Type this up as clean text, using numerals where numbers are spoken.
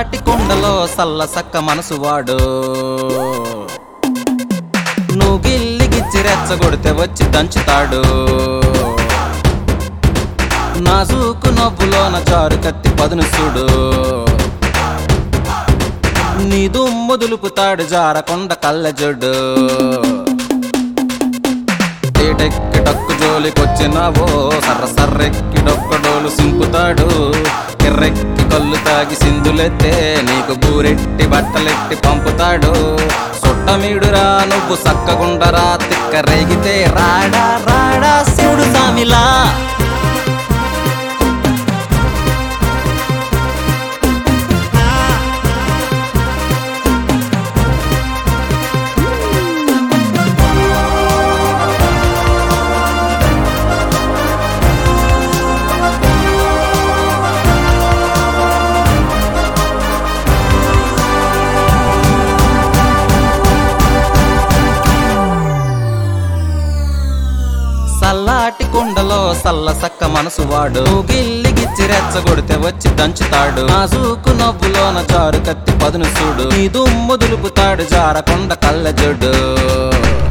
సల్లాటి కొండలో సల్ల సక్క మనసువాడు నువ్వు గిల్లిగిచ్చి రెచ్చగొడితే వచ్చి దంచుతాడు నాజూకు నవ్వులోన జారు కత్తి పదును చూడు నీ దుమ్ము దులుపుతాడు జారకొండ కళ్ళజొడ్డు ఏటెక్కి టక్కు జోలికొచ్చినావో సర్ర సర్రెక్కి డొక్కడోలు సింపుతాడు ఎర్రెక్కి కళ్ళు తాగి సింధులెత్తే నీకు బూరెట్టి బట్టలెట్టి పంపుతాడు సొట్టమీడురా నువ్వు సక్కగుండరా తిక్క రేగితే రాడా రాడా శివుడు సామిలా సల్లాటి కొండలో సల్ల సక్క మనసువాడు గిల్లిగిచ్చి రెచ్చగొడితే వచ్చి దంచుతాడు నాజూకు నవ్వులోన జారు కత్తి పదును చూడు నీ దుమ్ము దులుపుతాడు జారకొండ కళ్ళజొడ్డు